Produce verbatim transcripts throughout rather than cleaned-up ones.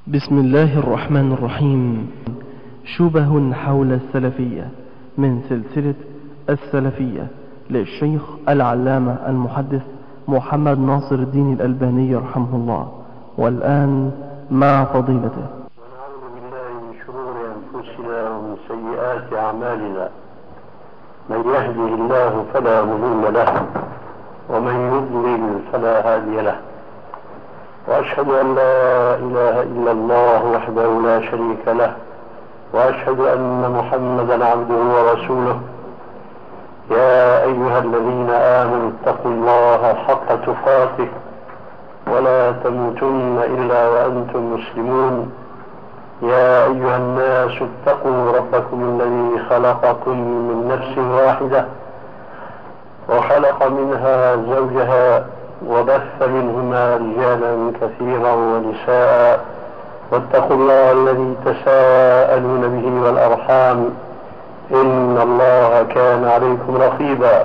بسم الله الرحمن الرحيم. شبه حول السلفية من سلسلة السلفية للشيخ العلامة المحدث محمد ناصر الدين الألباني رحمه الله، والآن مع فضيلته. ونعوذ بالله من شرور أنفسنا ومن سيئات أعمالنا، من يهده الله فلا مضل له ومن يضلل فلا هادي له، وأشهد أن لا إله إلا الله وحده لا شريك له، وأشهد أن محمدا عبده ورسوله. يا أيها الذين آمنوا اتقوا الله حق تقاته ولا تموتن إلا وأنتم مسلمون. يا أيها الناس اتقوا ربكم الذي خلقكم من نفس واحدة وخلق منها زوجها وبث منهما رجالا كثيرا ونساء، واتقوا الله الذي تساءلون به والأرحام إن الله كان عليكم رقيبا.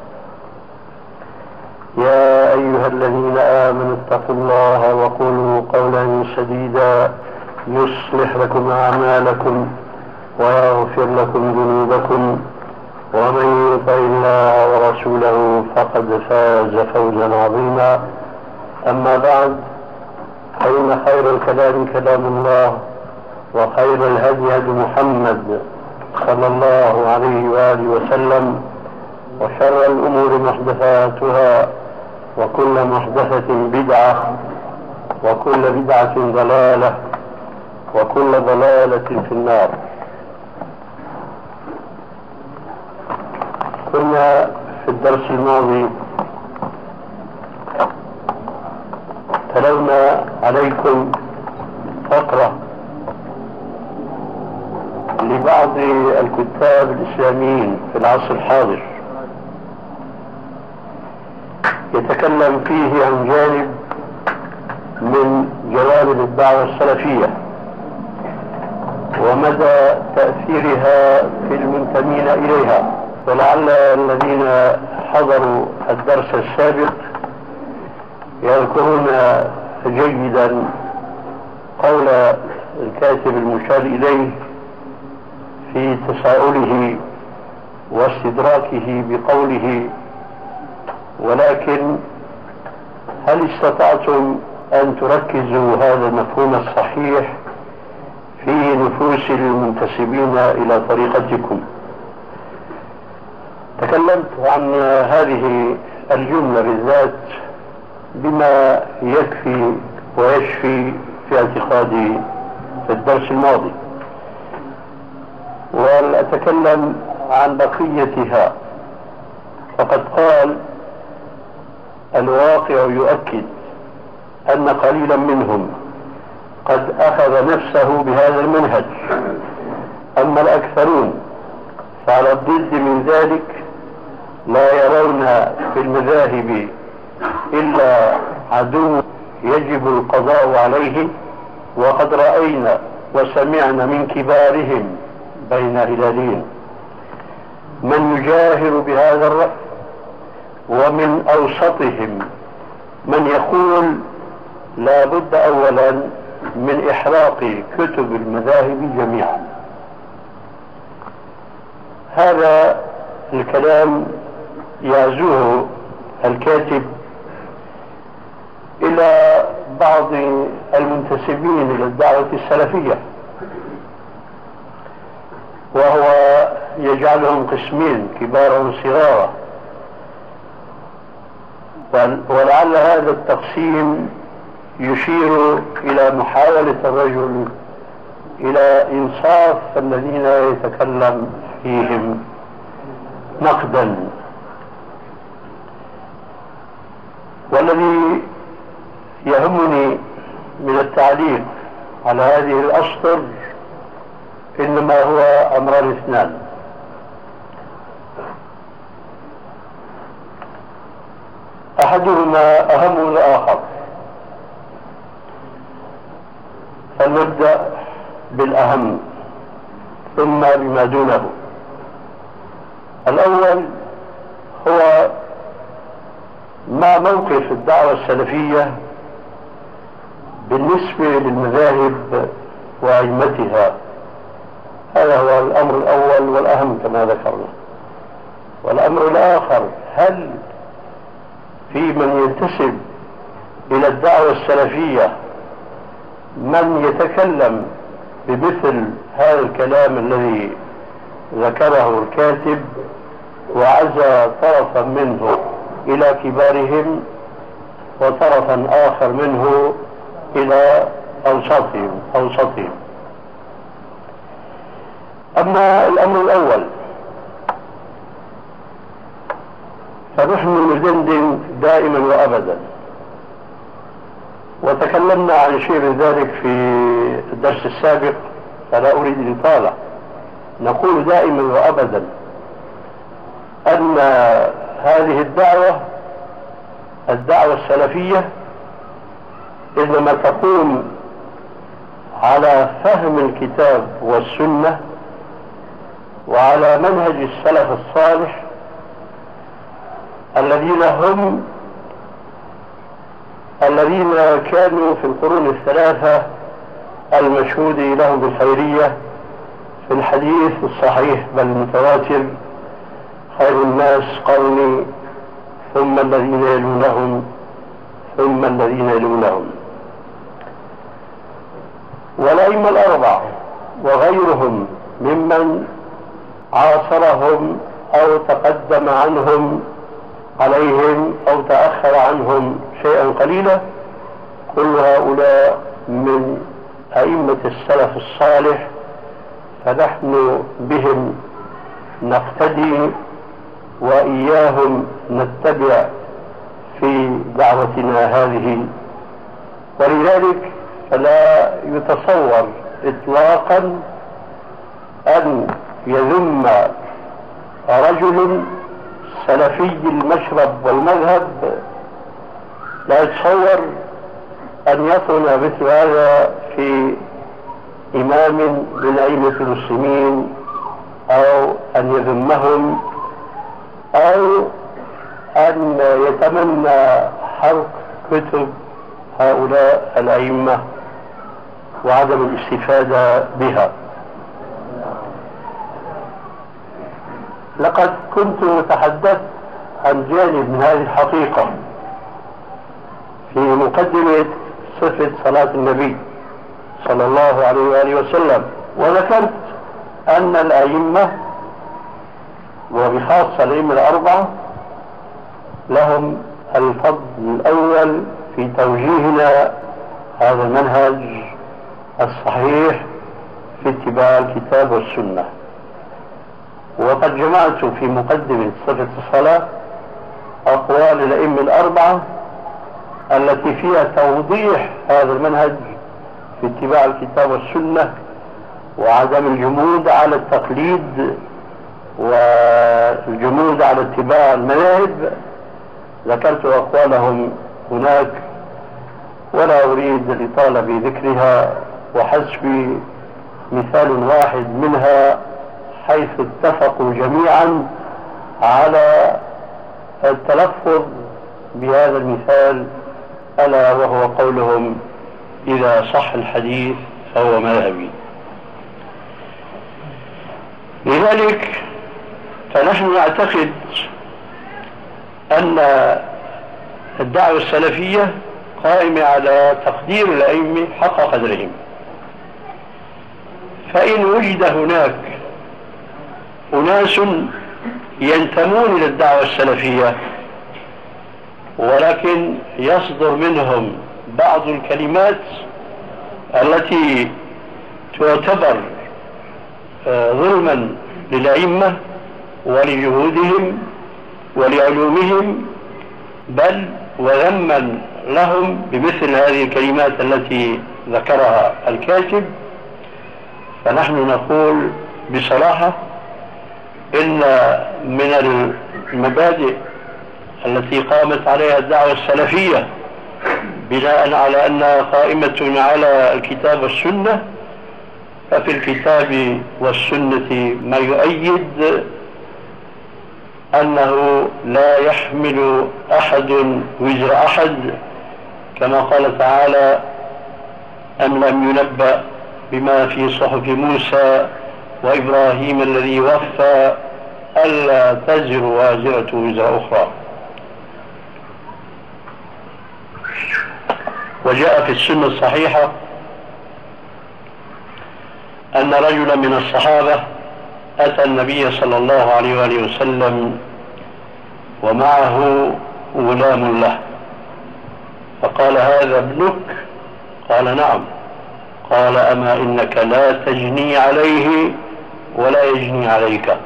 يا أيها الذين آمنوا اتقوا الله وقولوا قولا سديدا يصلح لكم أعمالكم ويغفر لكم ذنوبكم، ومن يطع الله ورسوله فقد فاز فوزا عظيما. أما بعد، فإن خير الكلام كلام الله، وخير الهدي هدي محمد صلى الله عليه وآله وسلم، وشر الأمور محدثاتها، وكل محدثة بدعة، وكل بدعة ضلالة، وكل ضلالة في النار. كنا في الدرس الماضي تلونا عليكم فقرة لبعض الكتاب الإسلاميين في العصر الحاضر، يتكلم فيه عن جانب من جوانب الدعوة السلفية ومدى تأثيرها في المنتمين إليها. ولعل الذين حضروا الدرس السابق يذكرون جيدا قول الكاتب المشار إليه في تساؤله واستدراكه بقوله: ولكن هل استطعتم أن تركزوا هذا المفهوم الصحيح في نفوس المنتسبين إلى طريقتكم؟ تكلمت عن هذه الجملة بالذات بما يكفي ويشفي في اعتقادي في الدرس الماضي، ولأتكلم عن بقيتها. فقد قال: الواقع يؤكد أن قليلا منهم قد أخذ نفسه بهذا المنهج، أما الأكثرون فعلى الضد من ذلك لا يرون في المذاهب إلا عدو يجب القضاء عليه. وقد رأينا وسمعنا من كبارهم بين هلالين من يجاهر بهذا الرأي، ومن أوسطهم من يقول لا بد أولا من إحراق كتب المذاهب جميعا. هذا الكلام يعزوه الكاتب إلى بعض المنتسبين إلى الدعوة السلفية، وهو يجعلهم قسمين: كبارا وصغارا. ولعل هذا التقسيم يشير إلى محاولة الرجل إلى إنصاف الذين يتكلم فيهم نقدا. والذي يهمني من التعليق على هذه الأسطر إنما هو أمران اثنان: أحدهما أهم من الآخر، فلنبدأ بالأهم ثم بما دونه. الأول هو ما موقف الدعوة السلفية بالنسبة للمذاهب وأئمتها. هذا هو الأمر الأول والأهم كما ذكرنا. والأمر الآخر، هل في من ينتسب إلى الدعوة السلفية من يتكلم بمثل هذا الكلام الذي ذكره الكاتب وعزى طرفا منه إلى كبارهم وطرفا آخر منه إلى أوسطهم أوسطهم أما الأمر الأول فنحن ندندن دائما وأبدا، وتكلمنا عن شيء من ذلك في الدرس السابق فلا أريد الإطالة. نقول دائما وأبدا أن هذه الدعوة الدعوة السلفية إنما تقوم على فهم الكتاب والسنة وعلى منهج السلف الصالح الذين هم الذين كانوا في القرون الثلاثة المشهود لهم بالخيرية في الحديث الصحيح بل المتواتر: خير الناس قرني ثم الذين يلونهم ثم الذين يلونهم. والأئمة الأربعة وغيرهم ممن عاصرهم أو تقدم عنهم عليهم أو تأخر عنهم شيئا قليلا، كل هؤلاء من أئمة السلف الصالح، فنحن بهم نقتدي وإياهم نتبع في دعوتنا هذه. ولذلك فلا يتصور إطلاقا أن يذم رجل سلفي المشرب والمذهب، لا يتصور أن يطعن مثل هذا في إمام من أئمة المسلمين أو أن يذمهم أو أن يتمنى حرق كتب هؤلاء الأئمة وعدم الاستفادة بها. لقد كنت تحدثت عن جانب من هذه الحقيقة في مقدمة صفة صلاة النبي صلى الله عليه وآله وسلم، وذكرت أن الأئمة وبخاصة الأئمة الأربعة لهم الفضل الأول في توجيهنا هذا المنهج الصحيح في اتباع الكتاب والسنة. وقد جمعت في مقدمة صفة الصلاة أقوال الأئمة الأربعة التي فيها توضيح هذا المنهج في اتباع الكتاب والسنة وعدم الجمود على التقليد والجمود على اتباع المذاهب. ذكرت أقوالهم هناك ولا أريد الإطالة بذكرها، وحسبي مثال واحد منها حيث اتفقوا جميعا على التلفظ بهذا المثال، ألا وهو قولهم: إذا صح الحديث فهو مذهبي. لذلك فنحن نعتقد أن الدعوة السلفية قائمة على تقدير الأئمة حق قدرهم. فإن وجد هناك أناس ينتمون إلى الدعوة السلفية ولكن يصدر منهم بعض الكلمات التي تعتبر ظلما للأئمة ولجهودهم ولعلومهم، بل وذما لهم بمثل هذه الكلمات التي ذكرها الكاتب، فنحن نقول بصراحة إن من المبادئ التي قامت عليها الدعوة السلفية بناء على أنها قائمة على الكتاب والسنة، ففي الكتاب والسنة ما يؤيد أنه لا يحمل أحد وزر أحد، كما قال تعالى: أم لم ينبأ بما في صحف موسى وإبراهيم الذي وفى ألا تزر وازرة وزر أخرى. وجاء في السنة الصحيحة أن رجلا من الصحابة أتى النبي صلى الله عليه وآله وسلم ومعه غلام له، فقال: هذا ابنك؟ قال: نعم. قال: أما إنك لا تجني عليه ولا يجني عليك،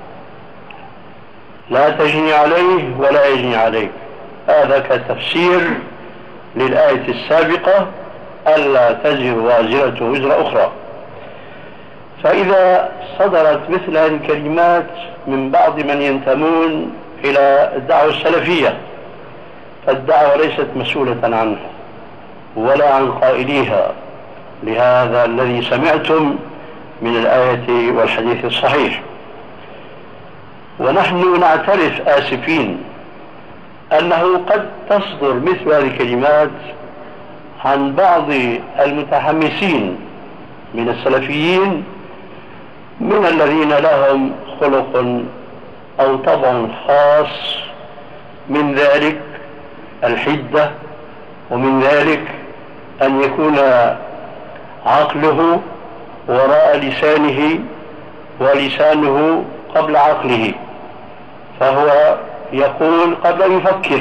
لا تجني عليه ولا يجني عليك. هذا كتفسير للآية السابقة: ألا تزر وازرة وزر أخرى. فإذا صدرت مثل هذه الكلمات من بعض من ينتمون إلى الدعوة السلفية، فالدعوة ليست مسؤولة عنها ولا عن قائليها، لهذا الذي سمعتم من الآية والحديث الصحيح. ونحن نعترف آسفين أنه قد تصدر مثل هذه الكلمات عن بعض المتحمسين من السلفيين، من الذين لهم خلق أو طبع خاص، من ذلك الحدة، ومن ذلك أن يكون عقله وراء لسانه ولسانه قبل عقله، فهو يقول قبل أن يفكر.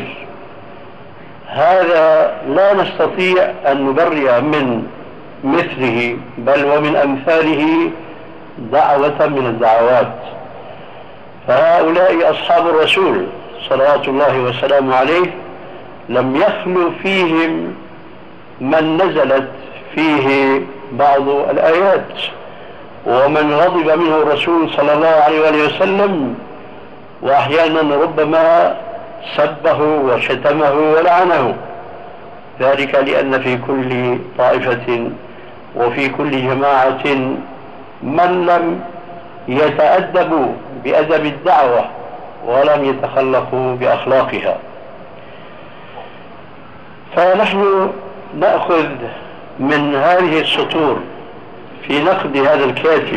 هذا لا نستطيع أن نبرئ من مثله بل ومن أمثاله دعوة من الدعوات. فهؤلاء أصحاب الرسول صلوات الله وسلامه عليه لم يخلو فيهم من نزلت فيه بعض الآيات، ومن غضب منه الرسول صلى الله عليه وآله وسلم، وأحيانا ربما سبه وشتمه ولعنه، ذلك لأن في كل طائفة وفي كل جماعة من لم يتأدبوا بأدب الدعوة ولم يتخلقوا بأخلاقها. فنحن نأخذ من هذه السطور في نقد هذا الكاتب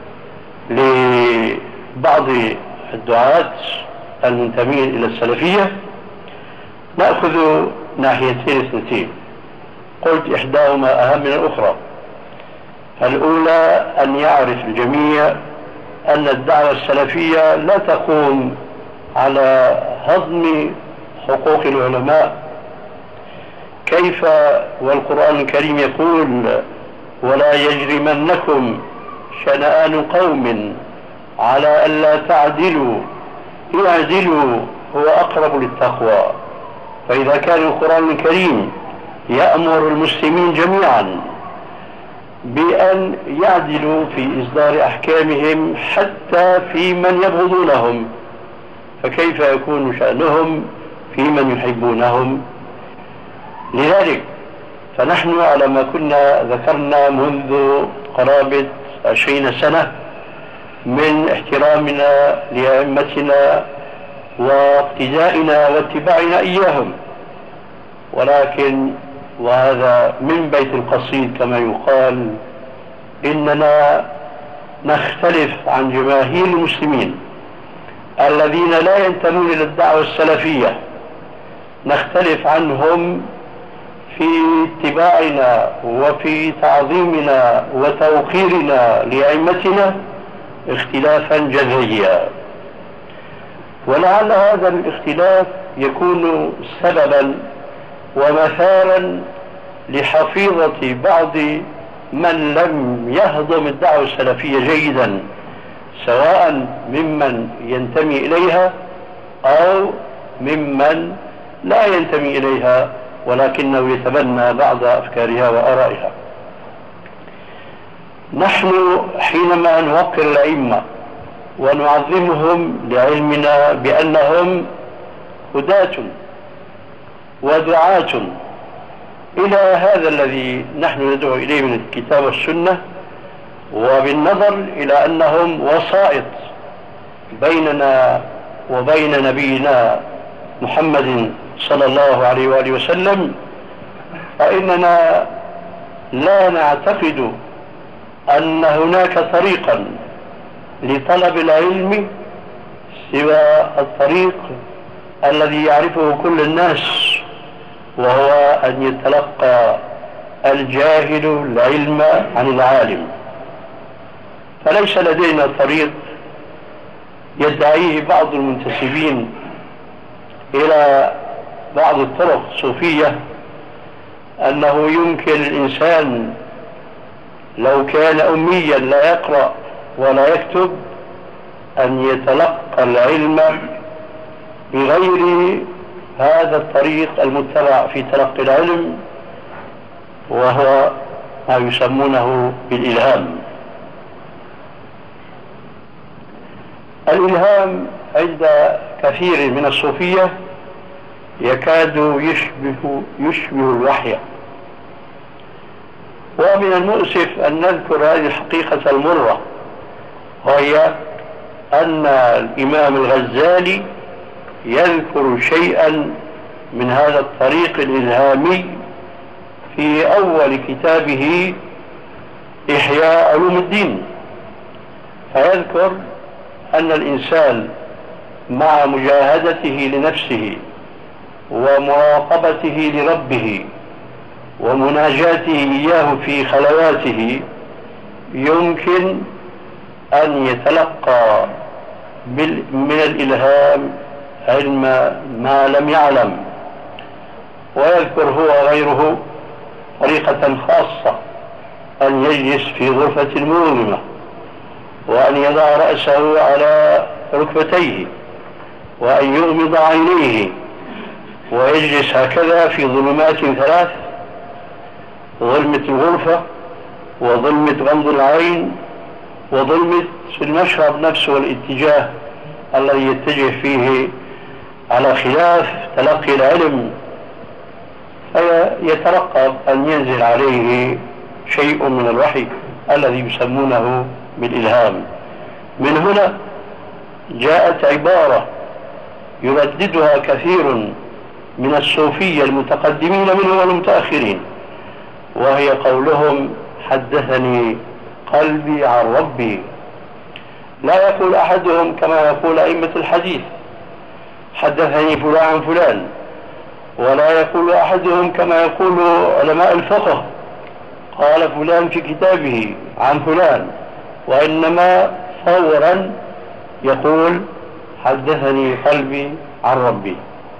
لبعض الدعاة المنتمين إلى السلفية، نأخذ ناحيتين اثنتين، قلت إحداهما أهم من الأخرى. الأولى أن يعرف الجميع أن الدعوة السلفية لا تقوم على هضم حقوق العلماء. كيف والقرآن الكريم يقول: ولا يجرمنكم شنآن قوم على ألا تعدلوا اعدلوا هو أقرب للتقوى. فإذا كان القرآن الكريم يأمر المسلمين جميعا بأن يعدلوا في إصدار أحكامهم حتى في من يبغضونهم، فكيف يكون شأنهم في من يحبونهم؟ لذلك فنحن على ما كنا ذكرنا منذ قرابة عشرين سنة من احترامنا لأئمتنا واقتدائنا واتباعنا إياهم، ولكن وهذا من بيت القصيد كما يقال، إننا نختلف عن جماهير المسلمين الذين لا ينتمون إلى الدعوة السلفية، نختلف عنهم في اتباعنا وفي تعظيمنا وتوقيرنا لأئمتنا اختلافا جذريا. ولعل هذا الاختلاف يكون سببا ومثالا لحفيظة بعض من لم يهضم الدعوة السلفية جيدا، سواء ممن ينتمي إليها أو ممن لا ينتمي إليها ولكنه يتبنى بعض أفكارها وآرائها. نحن حينما نوقر الأئمة ونعظمهم لعلمنا بأنهم هداة ودعاة إلى هذا الذي نحن ندعو إليه من الكتاب والسنة، وبالنظر إلى أنهم وسائط بيننا وبين نبينا محمد صلى الله عليه وآله وسلم، فإننا لا نعتقد أن هناك طريقا لطلب العلم سوى الطريق الذي يعرفه كل الناس، وهو أن يتلقى الجاهل العلم عن العالم. فليس لدينا طريق يدعيه بعض المنتسبين إلى بعض الطرق الصوفية أنه يمكن الإنسان لو كان أميا لا يقرأ ولا يكتب أن يتلقى العلم بغير هذا الطريق المتبع في تلقي العلم، وهو ما يسمونه بالإلهام. الإلهام عند كثير من الصوفية يكاد يشبه, يشبه الوحي. ومن المؤسف أن نذكر هذه الحقيقة المرة، وهي أن الإمام الغزالي يذكر شيئا من هذا الطريق الإلهامي في أول كتابه إحياء علوم الدين، فيذكر أن الإنسان مع مجاهدته لنفسه ومراقبته لربه ومناجاته إياه في خلواته يمكن أن يتلقى من الإلهام علم ما لم يعلم. ويذكر هو غيره طريقة خاصة، أن يجلس في غرفة مظلمة وأن يضع رأسه على ركبتيه وأن يغمض عينيه ويجلس هكذا في ظلمات ثلاث: ظلمة الغرفة، وظلمة غمض العين، وظلمة المشرب نفسه والاتجاه الذي يتجه فيه على خلاف تلقي العلم، فيترقب أن ينزل عليه شيء من الوحي الذي يسمونه بالإلهام. من هنا جاءت عبارة يرددها كثير من الصوفية المتقدمين منهم والمتأخرين، وهي قولهم: حدثني قلبي عن ربي. لا يقول أحدهم كما يقول أئمة الحديث: حدثني فلان عن فلان، ولا يقول أحدهم كما يقول علماء الفقه: قال فلان في كتابه عن فلان، وإنما فورا يقول: حدثني قلبي عن ربي.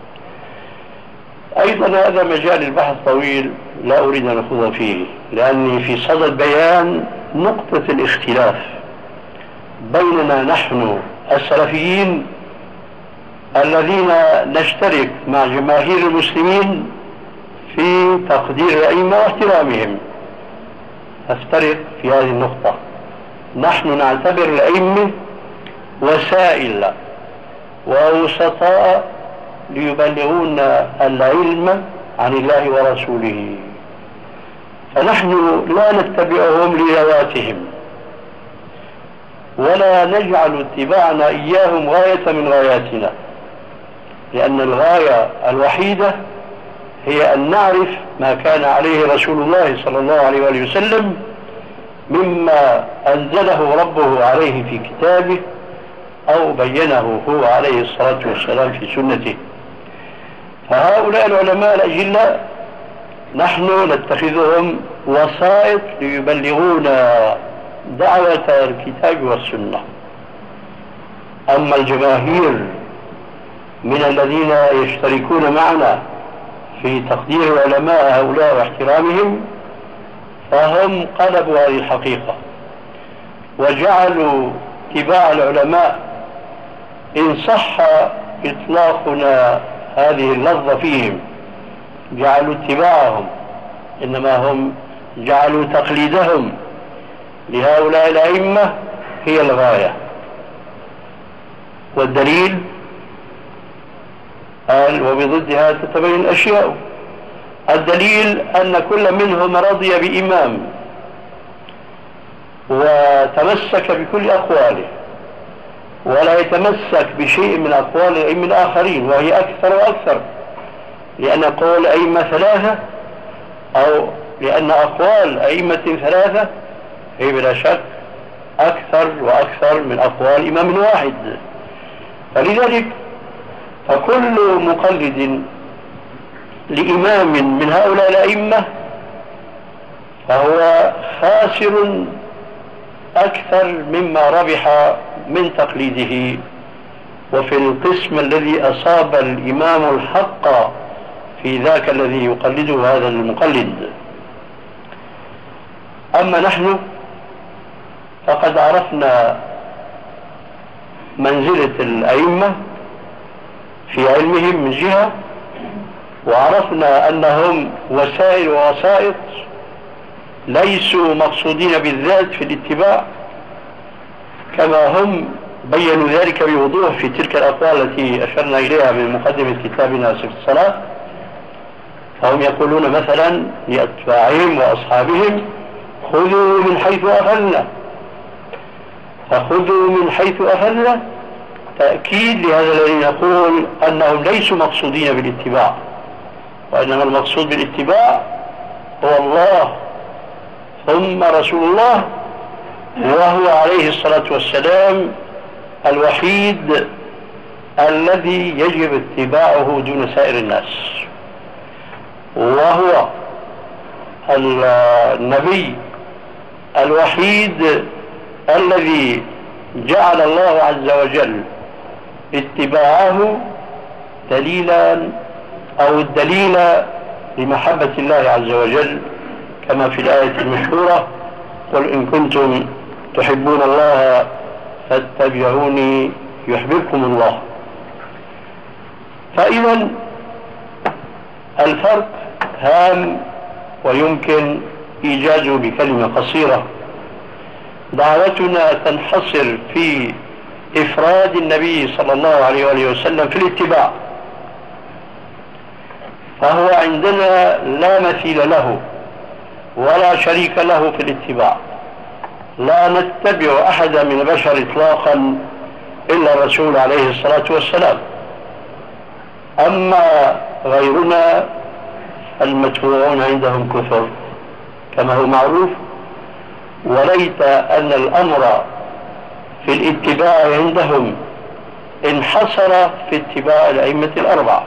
أيضا هذا مجال البحث طويل لا أريد أن أخوض فيه، لأني في صدد بيان نقطة الاختلاف بيننا نحن السلفيين الذين نشترك مع جماهير المسلمين في تقدير الأئمة واحترامهم. نفترق في هذه النقطة. نحن نعتبر الأئمة وسائل ووسطاء ليبلغون العلم عن الله ورسوله، فنحن لا نتبعهم لذواتهم ولا نجعل اتباعنا إياهم غاية من غاياتنا، لأن الغاية الوحيدة هي أن نعرف ما كان عليه رسول الله صلى الله عليه وآله وسلم مما أنزله ربه عليه في كتابه أو بينه هو عليه الصلاة والسلام في سنته. فهؤلاء العلماء الأجلاء نحن نتخذهم وسائط ليبلغونا دعوة الكتاب والسنة. أما الجماهير من الذين يشتركون معنا في تقدير العلماء هؤلاء واحترامهم، فهم قلبوا هذه الحقيقة وجعلوا اتباع العلماء، إن صح إطلاقنا هذه اللفظة فيهم، جعلوا اتباعهم، إنما هم جعلوا تقليدهم لهؤلاء الأئمة هي الغاية. والدليل قال: وبضدها تتبين الأشياء. الدليل أن كل منهم رضي بإمام وتمسك بكل أقواله، ولا يتمسك بشيء من أقوال الأئمة الآخرين، وهي أكثر وأكثر، لأن قول الأئمة ثلاثة أو لأن أقوال أئمة ثلاثة هي بلا شك أكثر وأكثر من أقوال إمام واحد. فلذلك فكل مقلد لإمام من هؤلاء الأئمة فهو خاسر أكثر مما ربح من تقليده. وفي القسم الذي أصاب الإمام الحق في ذاك الذي يقلده هذا المقلد. أما نحن فقد عرفنا منزلة الأئمة في علمهم من جهة، وعرفنا أنهم وسائل ووسائط ليسوا مقصودين بالذات في الاتباع، كما هم بيّنوا ذلك بوضوح في تلك الأقوال التي أشرنا إليها من مقدمة كتابنا صفة الصلاة. فهم يقولون مثلا لأتباعهم وأصحابهم: خذوا من حيث أخذنا. فخذوا من حيث أخذنا تأكيد لهذا الذي يقول أنهم ليسوا مقصودين بالاتباع، وإنما المقصود بالاتباع هو الله ثم رسول الله، وهو عليه الصلاة والسلام الوحيد الذي يجب اتباعه دون سائر الناس، وهو النبي الوحيد الذي جعل الله عز وجل اتباعه دليلا أو الدليل لمحبة الله عز وجل، كما في الآية المشهورة: قل إن كنتم تحبون الله فاتبعوني يحببكم الله. فإذا الفرق هام ويمكن إيجازه بكلمة قصيرة. دعوتنا تنحصر في إفراد النبي صلى الله عليه وآله وسلم في الاتباع، فهو عندنا لا مثيل له ولا شريك له في الاتباع. لا نتبع أحدا من البشر إطلاقا إلا الرسول عليه الصلاة والسلام. أما غيرنا المتبوعون عندهم كثر كما هو معروف، وليت أن الأمر في الاتباع عندهم انحصر في اتباع الأئمة الأربعة،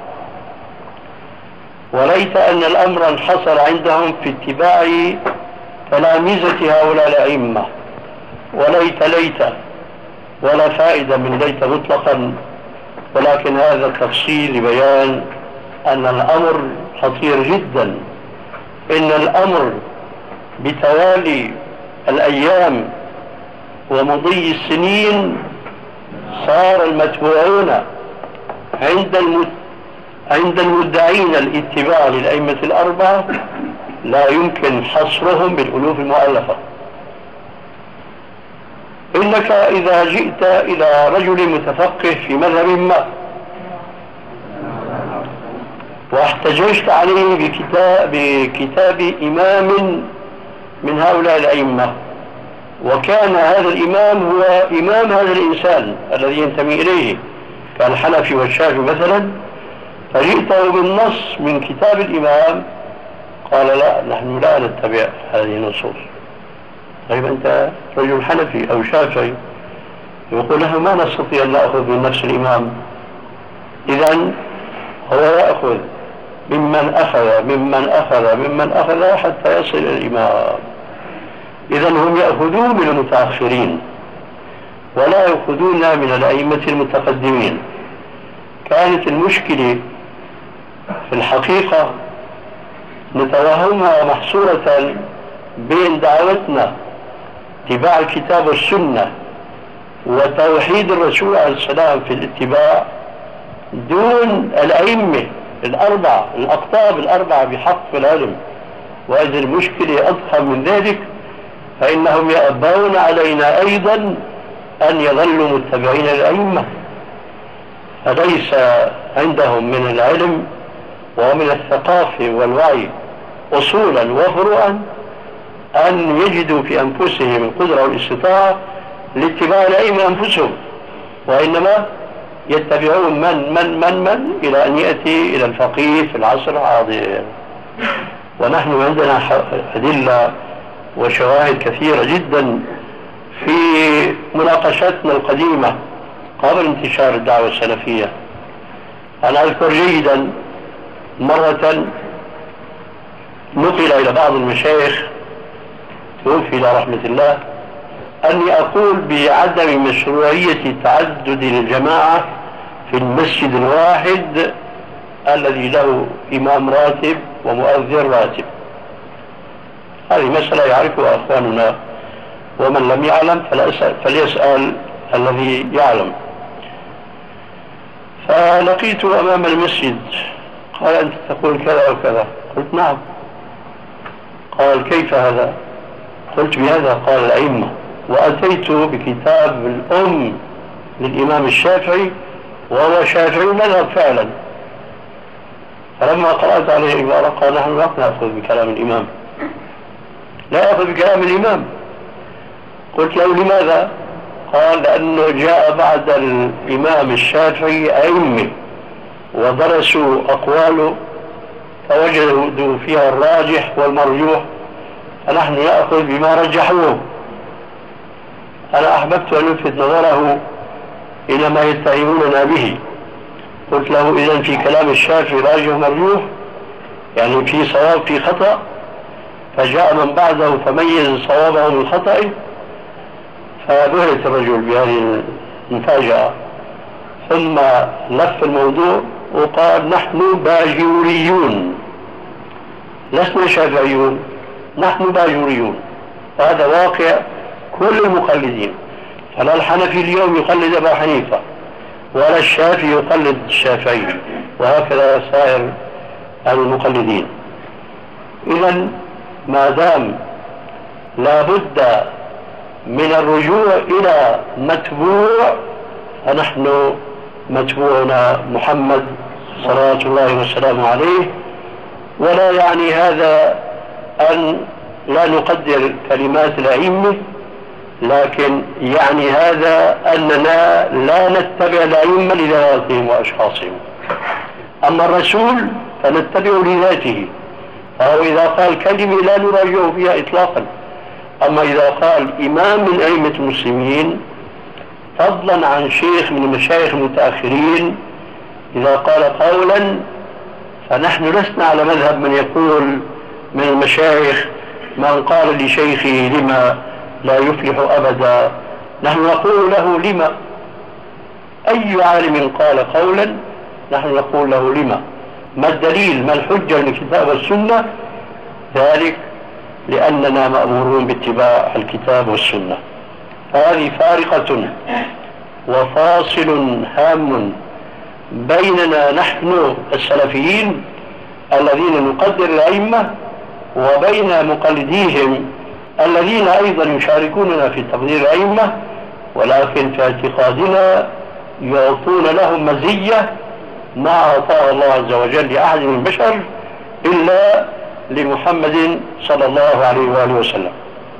وليت أن الأمر انحصر عندهم في اتباع تلامذة هؤلاء الأئمة، وليت ليت ولا فائدة من ليت مطلقا. ولكن هذا التفصيل لبيان أن الأمر خطير جدا. إن الأمر بتوالي الأيام ومضي السنين صار المتبوعون عند المت... عند المدعين الاتباع للأئمة الأربعة لا يمكن حصرهم بالألوف المؤلفة. إنك إذا جئت إلى رجل متفقه في مذهب ما واحتججت عليه بكتاب, بكتاب إمام من هؤلاء الأئمة، وكان هذا الإمام هو إمام هذا الإنسان الذي ينتمي إليه كالحنفي والشافعي مثلا، فجئته بالنص من كتاب الإمام، قال: لا، نحن لا نتبع هذه النصوص. طيب أنت رجل حنفي أو شافعي، يقول له: ما نستطيع أن نأخذ من نفس الإمام. إذن هو يأخذ ممن أخذ ممن أخذ ممن أخذ حتى يصل إلى الإمام. إذن هم يأخذون من المتأخرين ولا يأخذون من الأئمة المتقدمين. كانت المشكلة في الحقيقة نتوهمها محصورة بين دعوتنا اتباع الكتاب والسنة وتوحيد الرسول عليه السلام في الاتباع دون الأئمة الأربعة الأقطاب الأربعة بحق العلم. وإذا المشكلة أضخم من ذلك، فإنهم يأبون علينا أيضا أن يظلوا متبعين الأئمة، فليس عندهم من العلم ومن الثقافة والوعي أصولا وفروعا أن يجدوا في أنفسهم القدرة والاستطاعة لاتباع الأئمة أنفسهم، وإنما يتبعون من من من من إلى أن يأتي إلى الفقيه في العصر الحاضر. ونحن عندنا أدلة وشواهد كثيرة جدا في مناقشتنا القديمة قبل انتشار الدعوة السلفية. أنا أذكر جيدا مرة نقل إلى بعض المشايخ توفي إلى رحمة الله أني أقول بعدم مشروعية تعدد الجماعة في المسجد الواحد الذي له إمام راتب ومؤذن راتب. هذه مسألة يعرفها أخواننا، ومن لم يعلم فليسأل الذي يعلم. فلقيته أمام المسجد قال: أنت تقول كذا وكذا. قلت: نعم. قال: كيف هذا؟ قلت: بهذا قال الأئمة. وأتيت بكتاب الأم للإمام الشافعي وهو شافعي مذهب فعلا. فلما قرأت عليه عبارة قال: نحن لا نأخذ بكلام الإمام، لا يأخذ بكلام الإمام. قلت له: لماذا؟ قال: لأنه جاء بعد الإمام الشافعي أئمة ودرسوا أقواله فوجدوا فيها الراجح والمرجوح، فنحن نأخذ بما رجحوه. أنا أحببت أن ألفت نظره إلى ما يتهموننا به. قلت له: إذن في كلام الشافعي راجح ومرجوح، يعني في صواب في خطأ، فجاء من بعده فميز صوابه من خطأه. فبهرت الرجل بهذه المفاجأة، ثم لف الموضوع وقال: نحن باجوريون لسنا شافعيون، نحن باجوريون. وهذا واقع كل المقلدين، فلا الحنفي اليوم يقلد أبا حنيفة ولا الشافعي يقلد الشافعي، وهكذا سائر المقلدين. إذن ما دام لا بد من الرجوع إلى متبوع، فنحن متبوعنا محمد صلوات الله وسلامه عليه. ولا يعني هذا أن لا نقدر كلمات الأئمة، لكن يعني هذا أننا لا نتبع الأئمة لذواتهم وأشخاصهم. أما الرسول فنتبع لذاته، فهو إذا قال كلمة لا نراجعه فيها إطلاقا. أما إذا قال إمام من أئمة المسلمين فضلا عن شيخ من المشايخ المتأخرين، إذا قال قولا فنحن لسنا على مذهب من يقول من المشايخ من قال لشيخه لما لا يفلح أبدا. نحن نقول له لما. أي عالم قال قولا نحن نقول له لما. ما الدليل؟ ما الحجة من الكتاب والسنة؟ ذلك لأننا مأمورون باتباع الكتاب والسنة. فهذه فارقة وفاصل هام بيننا نحن السلفيين الذين نقدر الأئمة وبين مقلديهم الذين أيضا يشاركوننا في تقدير الأئمة، ولكن في اعتقادنا يعطون لهم مزية ما أعطاها الله عز وجل لأحد من البشر إلا لمحمد صلى الله عليه وآله وسلم.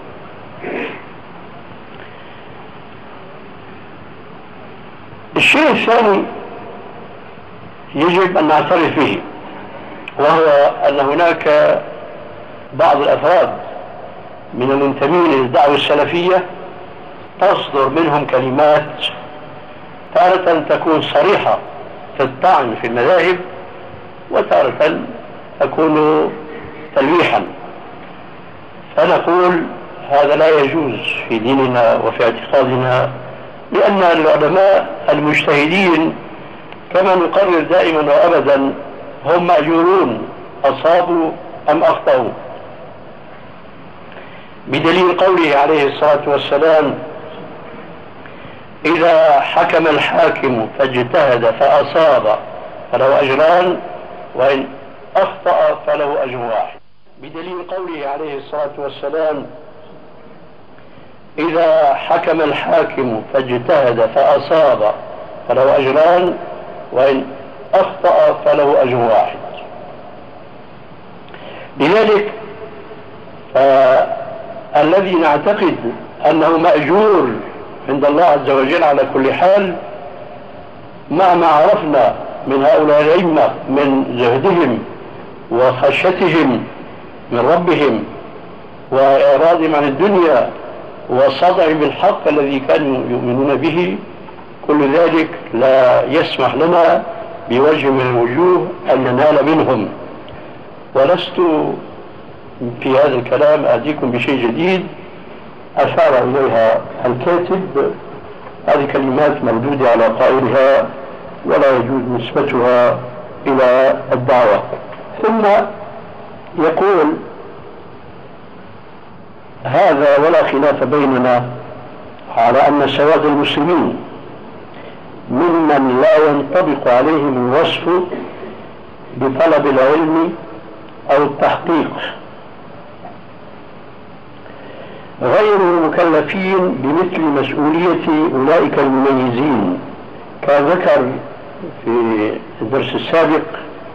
الشيء الثاني يجب أن نعترف به، وهو أن هناك بعض الأفراد من المنتمين للدعوة السلفية تصدر منهم كلمات تارة تكون صريحة في الطعن في المذاهب، وتارة تكون تلويحا. فنقول هذا لا يجوز في ديننا وفي اعتقادنا، لأن العلماء المجتهدين كما نقرر دائما وأبدا هم مأجورون أصابوا أم أخطأوا، بدليل قوله عليه الصلاة والسلام: إذا حكم الحاكم فاجتهد فأصاب فله أجران وإن أخطأ فله أجر واحد. بدليل قوله عليه الصلاة والسلام: إذا حكم الحاكم فاجتهد فأصاب فله أجران وإن أخطأ فله أجر واحد. لذلك فالذي نعتقد أنه مأجور عند الله عز وجل على كل حال، مع ما عرفنا من هؤلاء الأئمة من زهدهم وخشيتهم من ربهم وإعراضهم عن الدنيا والصدع بالحق الذي كانوا يؤمنون به، كل ذلك لا يسمح لنا بوجه من الوجوه أن ننال منهم. ولست في هذا الكلام آتيكم بشيء جديد، أشار إليها الكاتب، هذه كلمات مردودة على قائلها ولا يجوز نسبتها إلى الدعوة. ثم يقول: هذا ولا خلاف بيننا على أن سواد المسلمين ممن لا ينطبق عليهم الوصف بطلب العلم أو التحقيق غير مكلفين بمثل مسؤولية أولئك المميزين. كان ذكر في الدرس السابق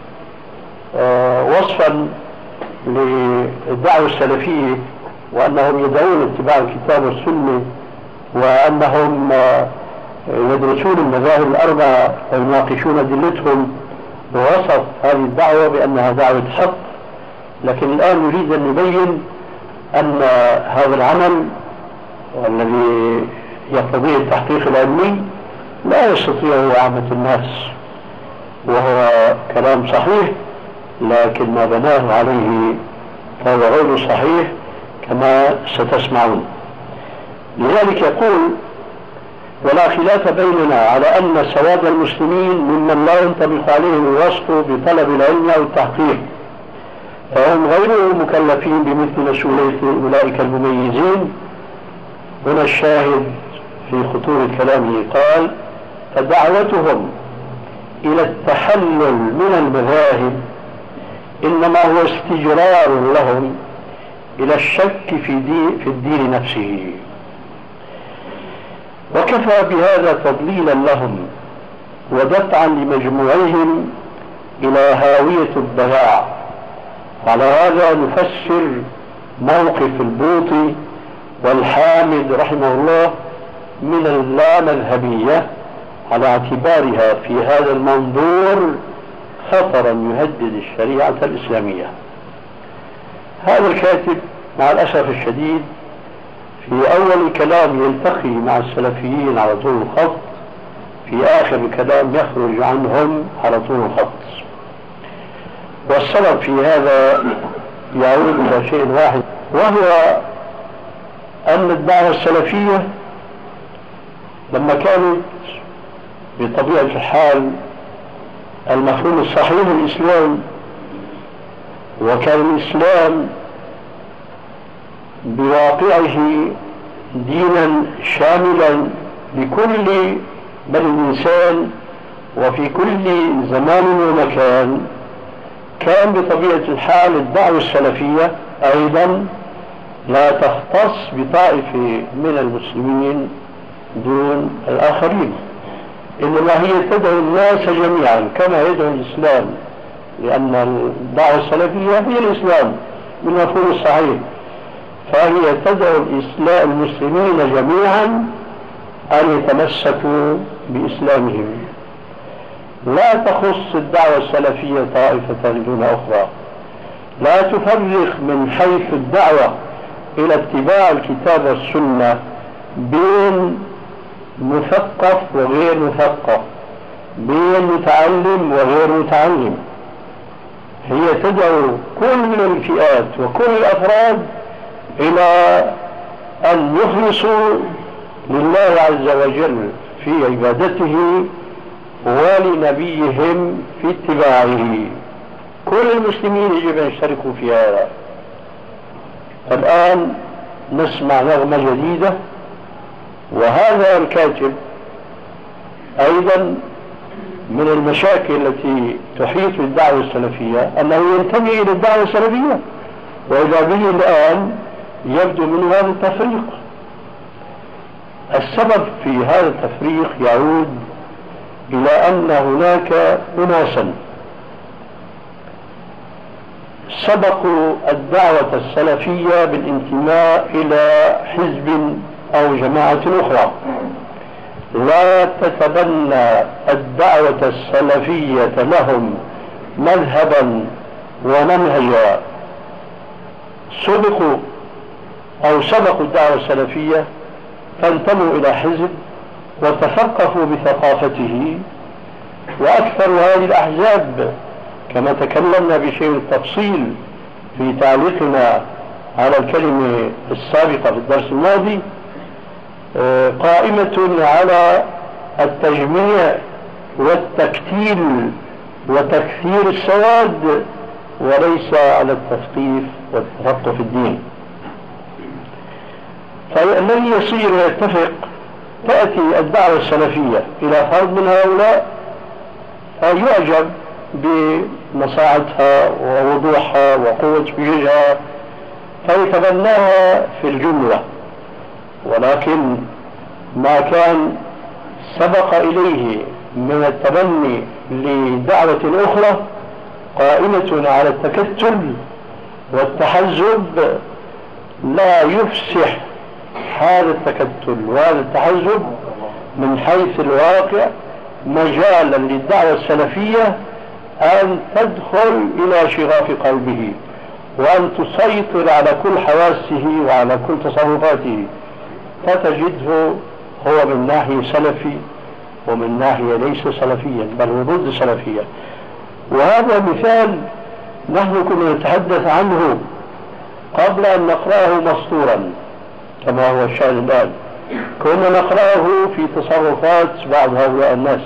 وصفا للدعوة السلفية وأنهم يدعون اتباع الكتاب والسنة وأنهم يدرسون المذاهب الأربعة ويناقشون أدلتهم، ووصف هذه الدعوة بأنها دعوة حق. لكن الآن نريد أن نبين أن هذا العمل والذي يقتضيه التحقيق العلمي لا يستطيعه عامة الناس، وهو كلام صحيح، لكن ما بناه عليه فهو غير صحيح كما ستسمعون. لذلك يقول: ولا خلاف بيننا على أن سواد المسلمين ممن لا ينطبق عليهم الوصف بطلب العلم أو التحقيق، فهم غير مكلفين بمثل مسؤولية أولئك المميزين. هنا الشاهد في خطورة كلامه، قال: فدعوتهم إلى التحلل من المذاهب إنما هو استجرار لهم إلى الشك في, دي في الدين نفسه، وكفى بهذا تضليلا لهم ودفعا لمجموعهم إلى هاوية الضياع. على هذا نفسر موقف البوطي والحامد رحمه الله من اللامذهبية على اعتبارها في هذا المنظور خطرا يهدد الشريعة الإسلامية. هذا الكاتب مع الأسف الشديد في أول كلام يلتقي مع السلفيين على طول الخط، في آخر الكلام يخرج عنهم على طول الخط. والسبب في هذا يعود إلى شيء واحد، وهو أن الدعوة السلفية لما كانت بطبيعة الحال المفهوم الصحيح للإسلام، وكان الإسلام بواقعه دينا شاملا لكل بني الإنسان وفي كل زمان ومكان، كان بطبيعة الحال الدعوة السلفية أيضا لا تختص بطائفة من المسلمين دون الآخرين، إنما هي تدعو الناس جميعا كما يدعو الإسلام، لأن الدعوة السلفية هي الإسلام بالمفهوم الصحيح، فهي تدعو الإسلام المسلمين جميعا أن يتمسكوا بإسلامهم، لا تخص الدعوة السلفية طائفة دون أخرى، لا تفرق من حيث الدعوة إلى اتباع الكتاب والسنة بين مثقف وغير مثقف، بين متعلم وغير متعلم. هي تدعو كل الفئات وكل الأفراد إلى أن يخلصوا لله عز وجل في عبادته ولنبيهم في اتباعه. كل المسلمين يجب أن يشتركوا في هذا. الآن نسمع نغمة جديدة، وهذا الكاتب أيضا من المشاكل التي تحيط بالدعوة السلفية أنه ينتمي إلى الدعوة السلفية، وإذا به الآن يبدو من هذا التفريق. السبب في هذا التفريق يعود إلى أن هناك أناسا سبقوا الدعوة السلفية بالانتماء إلى حزب أو جماعة أخرى، لا تتبنى الدعوة السلفية لهم مذهبا ومنهجا سبقوا أو سبقوا الدعوة السلفية فانتموا إلى حزب وتثقفوا بثقافته، وأكثر هذه الأحزاب كما تكلمنا بشيء من التفصيل في تعليقنا على الكلمة السابقة في الدرس الماضي قائمة على التجميع والتكتيل وتكثير السواد وليس على التثقيف والتفقه في الدين. فالذي يصير ويتفق تأتي الدعوة السلفية إلى فرد من هؤلاء فيعجب بمصاعدها ووضوحها وقوة وجهها فيتبناها في الجملة، ولكن ما كان سبق إليه من التبني لدعوة أخرى قائمة على التكتل والتحزب لا يفسح هذا التكتل وهذا التحزب من حيث الواقع مجالا للدعوة السلفية أن تدخل إلى شغاف قلبه وأن تسيطر على كل حواسه وعلى كل تصرفاته، فتجده هو من ناحية سلفي ومن ناحية ليس سلفيا بل هو ضد سلفية. وهذا مثال نحن كنا نتحدث عنه قبل أن نقرأه مسطورا كما هو الشأن الآن، كنا نقرأه في تصرفات بعض هؤلاء الناس،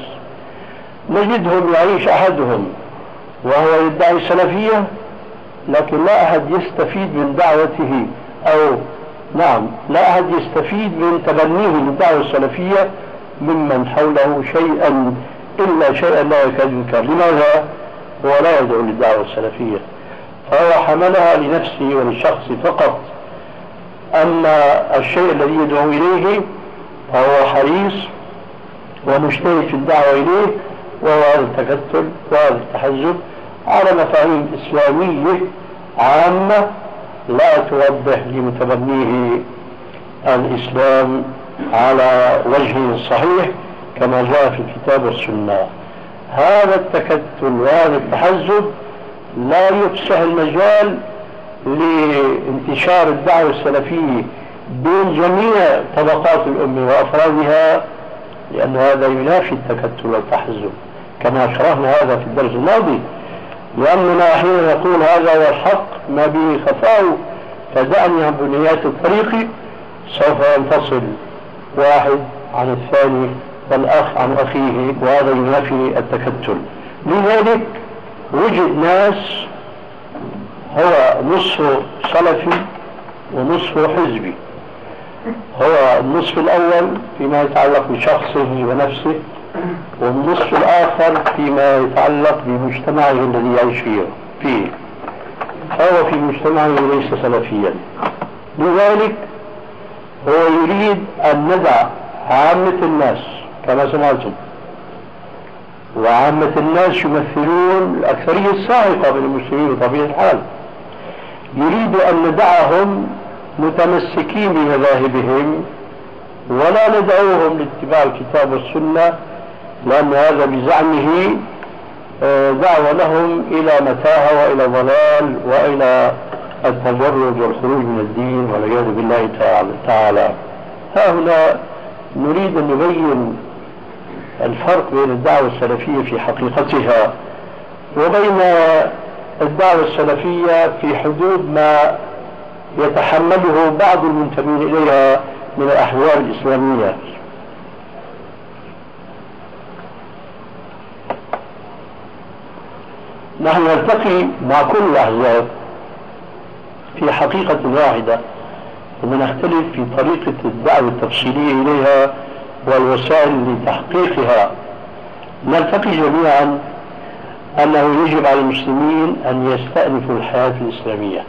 نجدهم يعيش أحدهم وهو يدعي السلفية لكن لا أحد يستفيد من دعوته، أو نعم لا أحد يستفيد من تبنيه للدعوة السلفية ممن حوله شيئا إلا شيئا لا يكاد ينكر. لماذا؟ هو لا يدعو للدعوة السلفية، فهو حملها لنفسه وللشخص فقط، أما الشيء الذي يدعو إليه فهو حريص ومجتهد في الدعوة إليه، وهو هذا التكتل وهذا التحزب على مفاهيم إسلامية عامة لا توضح لمتبنيه الإسلام على وجهه الصحيح كما جاء في الكتاب والسنة. هذا التكتل وهذا التحزب لا يفسح المجال لانتشار الدعوة السلفية بين جميع طبقات الأمة وأفرادها، لأن هذا ينافي التكتل والتحزب كما شرحنا هذا في الدرس الماضي. لأننا حين نقول هذا هو الحق ما به خفاء فدعني عن بنيات الطريق سوف ينفصل واحد عن الثاني والأخ عن أخيه، وهذا ينافي التكتل. لذلك وجد ناس هو نصف سلفي ونصف حزبي، هو النصف الأول فيما يتعلق بشخصه ونفسه، والنصف الآخر فيما يتعلق بمجتمعه الذي يعيش فيه، فهو في مجتمعه ليس سلفيا. لذلك هو يريد أن ندع عامة الناس كما سمعتم، وعامة الناس يمثلون الأكثرية السائقة من المسلمين بطبيعة الحال، يريد أن ندعهم متمسكين بمذاهبهم ولا ندعوهم لاتباع الكتاب والسنة، لأن هذا بزعمه دعوة لهم إلى متاهة وإلى ضلال وإلى التجرد والخروج من الدين والعياذ بالله تعالى. ها هنا نريد أن نبين الفرق بين الدعوة السلفية في حقيقتها وبين الدعوة السلفية في حدود ما يتحمله بعض المنتمين إليها من الأحوال الإسلامية. نحن نلتقي مع كل الأحزاب في حقيقة واحدة، ونختلف في طريقة الدعوة التفصيلية إليها والوسائل لتحقيقها. نلتقي جميعا أنه يجب على المسلمين أن يستأنفوا الحياة الإسلامية،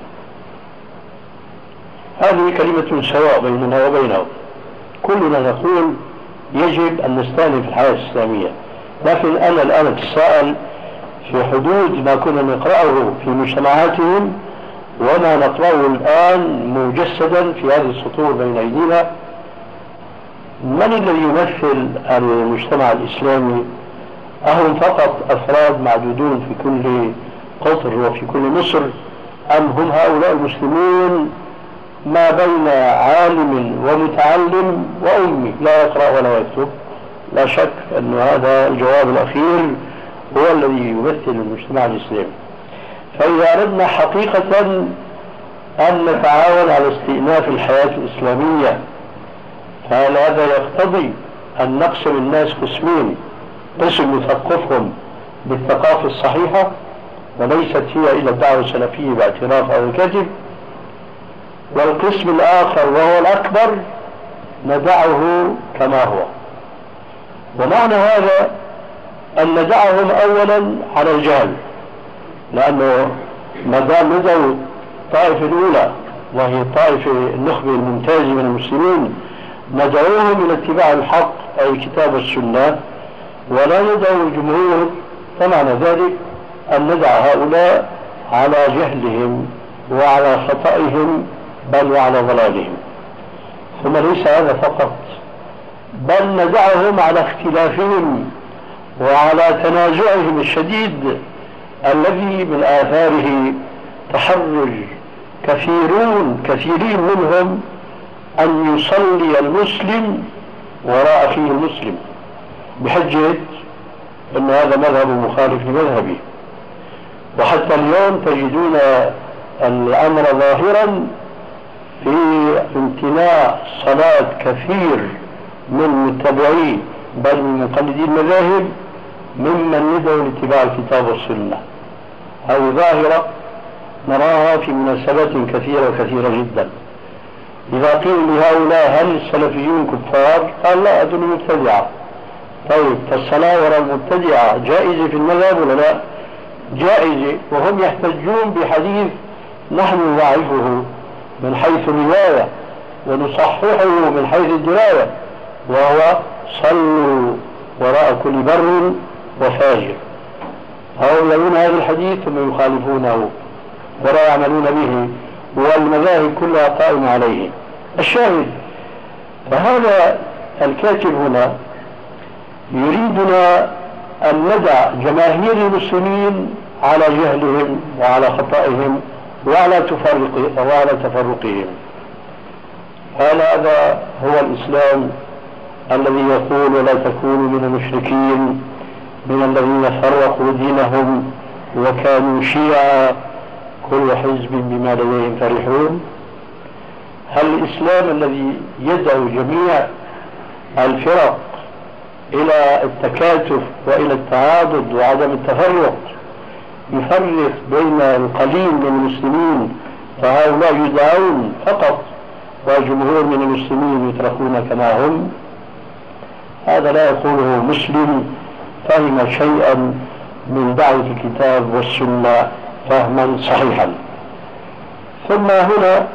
هذه كلمة سواء بيننا وبينهم، كلنا نقول يجب أن نستأنف الحياة الإسلامية، لكن أنا الآن أتساءل في حدود ما كنا نقرأه في مجتمعاتهم وما نقرأه الآن مجسدا في هذه السطور بين أيدينا، من الذي يمثل المجتمع الإسلامي؟ أهم فقط أفراد معدودون في كل قطر وفي كل مصر، أم هم هؤلاء المسلمون ما بين عالم ومتعلم وأمي لا يقرأ ولا يكتب؟ لا شك أن هذا الجواب الأخير هو الذي يمثل المجتمع الإسلامي. فإذا أردنا حقيقة أن نتعاون على استئناف الحياة الإسلامية، فهل هذا يقتضي أن نقسم الناس قسمين: قسم نثقفهم بالثقافة الصحيحة وليست هي إلى الدعوة السلفية باعتراف أو الكذب، والقسم الآخر وهو الأكبر ندعه كما هو. ومعنى هذا أن ندعهم أولا على الجهل، لأنه ما دام ندعوا الطائفة الأولى وهي الطائفة النخبة الممتازة من المسلمين ندعوهم إلى اتباع الحق أي الكتاب والسنة ولا ندعو الجمهور، فمعنى ذلك أن ندع هؤلاء على جهلهم وعلى خطئهم بل وعلى ضلالهم. ثم ليس هذا فقط، بل ندعهم على اختلافهم وعلى تنازعهم الشديد الذي من آثاره تحرج كثيرون كثيرين منهم أن يصلي المسلم وراء أخيه المسلم بحجة أن هذا مذهب مخالف لمذهبه. وحتى اليوم تجدون الأمر ظاهرا في امتناع صلاة كثير من متبعي بل من مقلدي المذاهب ممن يدعو لاتباع الكتاب والسنة. هذه ظاهرة نراها في مناسبات كثيرة وكثيرة جدا. إذا قيل لهؤلاء هل السلفيون كفار؟ قال لا، هذول مبتدعة. طيب الصلاة وراء المبتدعة جائزة في المذهب ولا لا؟ جائزة، وهم يحتجون بحديث نحن نضعفه من حيث الرواية ونصححه من حيث الدراية، وهو صلوا وراء كل بر وفاجر. هم يرون هذا الحديث ثم يخالفونه ولا يعملون به، والمذاهب كلها قائمة عليه. الشاهد، فهذا الكاتب هنا يريدنا أن ندع جماهير المسلمين على جهلهم وعلى خطئهم وعلى تفرق وعلى تفرقهم. هذا هو الإسلام الذي يقول ولا تكونوا من المشركين من الذين فرقوا دينهم وكانوا شيعا كل حزب بما لديهم فرحون. هل الإسلام الذي يدعو جميع الفرق إلى التكاتف وإلى التعاضد وعدم التفرق يفرق بين القليل من المسلمين فهؤلاء يدعون فقط وجمهور من المسلمين يتركون كما هم؟ هذا لا يقوله مسلم فهم شيئا من دعوة الكتاب والسنة فهما صحيحا. ثم هنا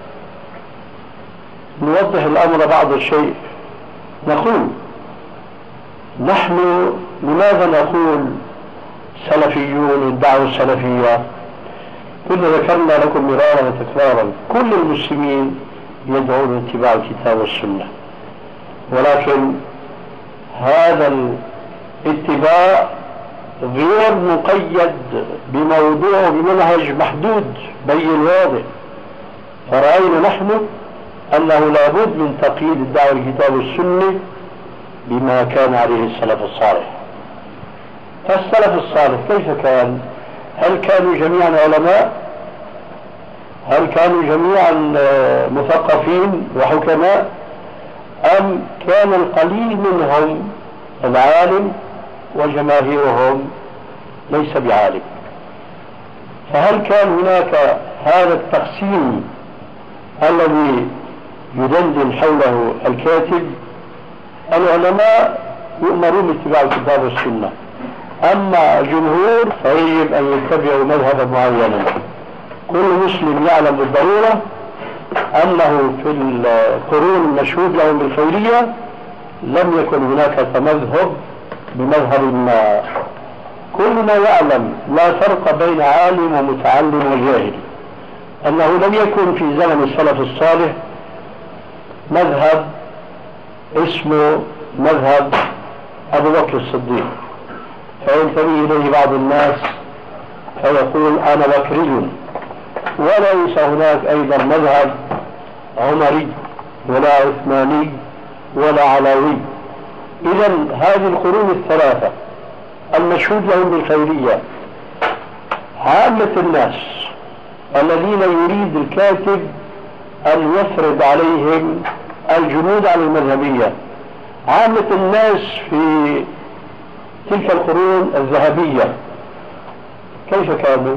نوضح الأمر بعض الشيء. نقول نحن لماذا نقول سلفيون الدعوة السلفية؟ كنا ذكرنا لكم مرارا وتكرارا كل المسلمين يدعون اتباع الكتاب والسنة، ولكن هذا الاتباع غير مقيد بموضوع بمنهج محدود بين واضح. فرأينا نحن أنه لابد من تقييد الدعوة الكتاب والسنة بما كان عليه السلف الصالح. فالسلف الصالح كيف كان؟ هل كانوا جميعا علماء؟ هل كانوا جميعا مثقفين وحكماء؟ أم كان القليل منهم العالم وجماهيرهم ليس بعالم؟ فهل كان هناك هذا التقسيم الذي يدندن حوله الكاتب؟ العلماء يؤمرون باتباع الكتاب والسنة، أما الجمهور فيجب أن يتبعوا مذهبا معينا. كل مسلم يعلم بالضرورة أنه في القرون المشهود لهم بالخيرية لم يكن هناك تمذهب بمذهب ما. كلنا يعلم لا فرق بين عالم ومتعلم وجاهل، أنه لم يكن في زمن السلف الصالح مذهب اسمه مذهب أبو بكر الصديق فينتمي إليه بعض الناس فيقول أنا بكري، وليس هناك أيضا مذهب عمري ولا عثماني ولا علوي. إذا هذه القرون الثلاثة المشهود لهم بالخيرية عامة الناس الذين يريد الكاتب أن يفرض عليهم الجمود على المذهبية، عامة الناس في تلك القرون الذهبية كيف كانوا؟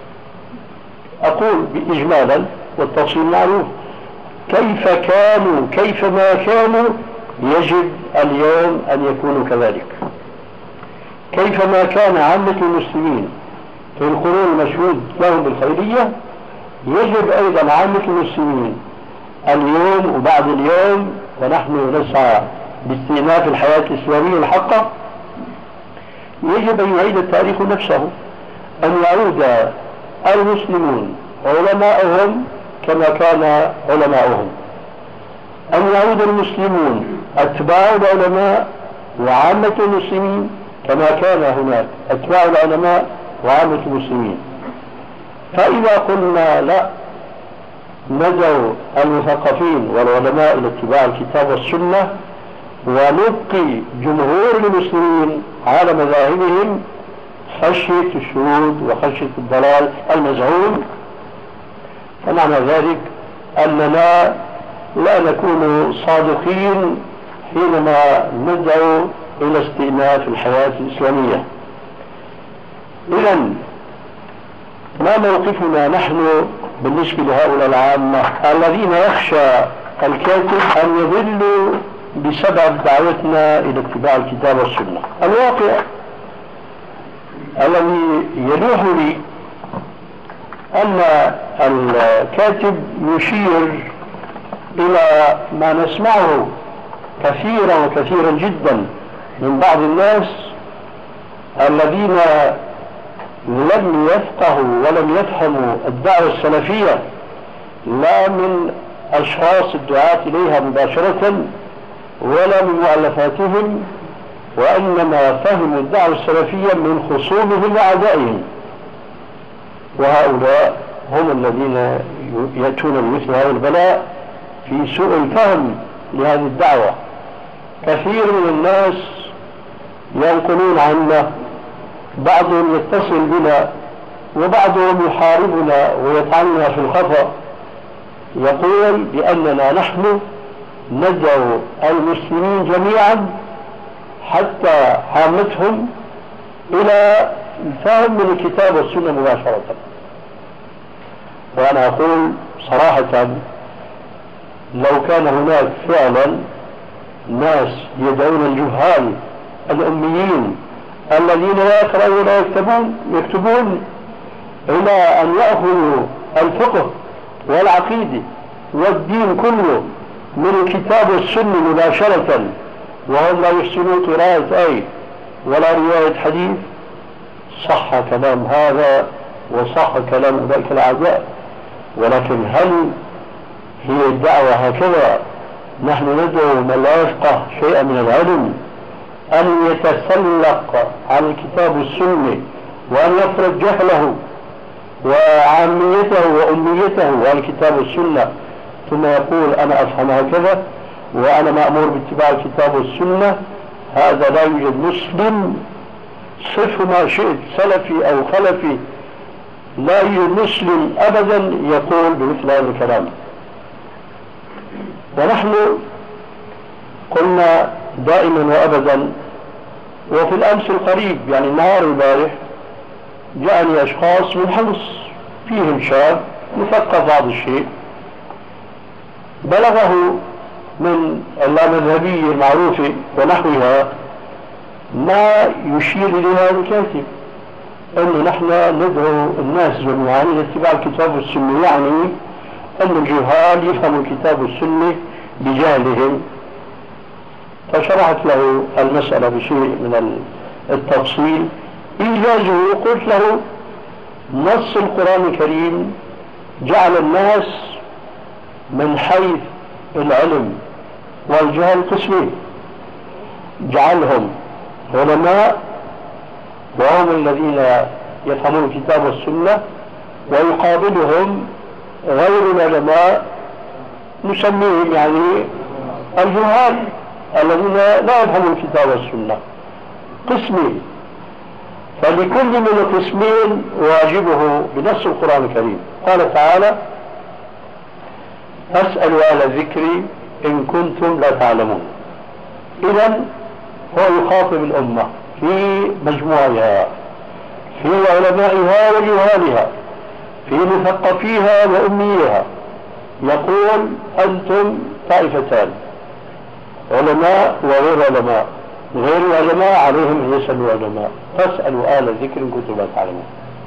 أقول بإجمالا والتفصيل معروف، كيف كانوا كيف ما كانوا يجب اليوم أن يكونوا كذلك. كيف ما كان عامة المسلمين في القرون المشهود لهم بالخيرية يجب أيضا عامة المسلمين اليوم وبعد اليوم، ونحن نسعى باستئناف الحياة الإسلامية الحقة، يجب أن يعيد التاريخ نفسه، أن يعود المسلمون علماءهم كما كان علماؤهم، أن يعود المسلمون أتباع العلماء وعامة المسلمين كما كان هناك أتباع العلماء وعامة المسلمين. فإذا قلنا لا، ندعو المثقفين والعلماء إلى اتباع الكتاب والسنة ونبقي جمهور المسلمين على مذاهبهم خشية الشذوذ وخشية الضلال المزعوم، فمعنى ذلك أننا لا نكون صادقين حينما ندعو إلى استئناف الحياة الإسلامية. إذن ما موقفنا نحن بالنسبة لهؤلاء العامة الذين يخشى الكاتب أن يضلوا بسبب دعوتنا إلى اتباع الكتاب والسنة؟ الواقع الذي يلوح لي أن الكاتب يشير إلى ما نسمعه كثيرا وكثيرا جدا من بعض الناس الذين لم يفقهوا ولم يفهموا الدعوة السلفية، لا من أشخاص الدعاة إليها مباشرة ولا من مؤلفاتهم، وإنما فهموا الدعوة السلفية من خصومهم وأعدائهم، وهؤلاء هم الذين يأتون بمثل هذا البلاء في سوء الفهم لهذه الدعوة. كثير من الناس ينقلون عنا، بعضهم يتصل بنا وبعضهم يحاربنا ويطعننا في الخطأ، يقول بأننا نحن ندعو المسلمين جميعا حتى عامتهم إلى الفهم من الكتاب والسنة مباشرة. وأنا أقول صراحة لو كان هناك فعلا ناس يدعون الجهال الأميين الذين لا يقرأون ولا يكتبون يكتبون إلى أن يأخذوا الفقه والعقيدة والدين كله من الكتاب والسنة مباشرة، وهم لا يحسنون قراءة أي ولا رواية حديث، صح كلام هذا وصح كلام أولئك الأعداء، ولكن هل هي الدعوة هكذا؟ نحن ندعو من لا يفقه شيئا من العلم أن يتسلق على الكتاب والسنة وأن يفرض جهله وعاميته وأميته على الكتاب والسنة، ثم يقول أنا أفهم هكذا وأنا مأمور باتباع الكتاب والسنة. هذا لا يوجد مسلم، صف ما شئت سلفي أو خلفي، لا يوجد مسلم أبدا يقول بمثل هذا الكلام. ونحن قلنا دائما وأبدا، وفي الأمس القريب يعني النهار البارح جاءني أشخاص من حمص فيهم شاب مثقف بعض الشيء، بلغه من اللامذهبية المعروفة ونحوها ما يشير إلى هذا الكاتب، أنه نحن ندعو الناس جميعا إلى اتباع الكتاب والسنة، يعني أن الجهال يفهموا الكتاب والسنة بجهلهم. فشرحت له المسألة بشيء من التفصيل إيجازه، قلت له نص القرآن الكريم جعل الناس من حيث العلم والجهل قسمين، جعلهم علماء وهم الذين يفهمون الكتاب والسنة، ويقابلهم غير العلماء نسميهم يعني الجهال الذين لا يفهمون الكتاب والسنة. قسمين، فلكل من القسمين واجبه بنص القرآن الكريم. قال تعالى: فاسألوا أهل الذكر إن كنتم لا تعلمون. إذن هو يخاطب الأمة في مجموعها، في علمائها وجهالها، في مثقفيها وأميها، يقول: أنتم طائفتان، علماء وغير علماء، غير العلماء عليهم أن يسألوا علماء، فاسألوا أهل الذكر إن كنتم لا تعلمون.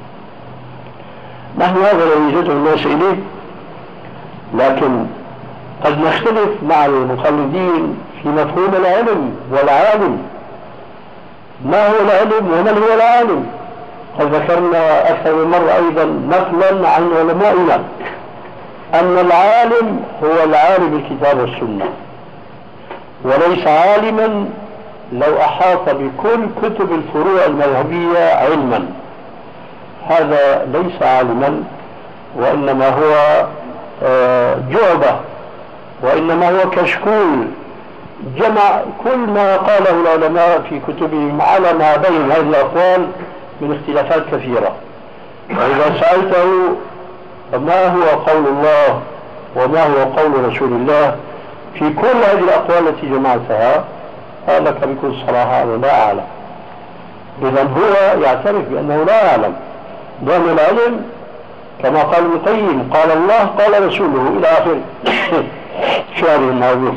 نحن هذا الذي يدعو الناس إليه، لكن قد نختلف مع المقلدين في مفهوم العلم والعالم. ما هو العلم ومن هو العالم؟ قد ذكرنا أكثر من مرة أيضا نقلا عن علمائنا أن العالم هو العالم بالكتاب والسنة، وليس عالما لو أحاط بكل كتب الفروع المذهبية علما، هذا ليس عالما، وإنما هو جعبة، وإنما هو كشكول جمع كل ما قاله العلماء في كتبهم على ما بين هذه الأقوال من اختلافات كثيرة. وإذا سألته ما هو قول الله وما هو قول رسول الله في كل هذه الأقوال التي جمعتها، قال لك بكل صراحة أنا لا أعلم. إذن هو يعترف بأنه لا يعلم، لأن العلم كما قال ابن القيم قال الله قال رسوله إلى آخر شعر الموضوع.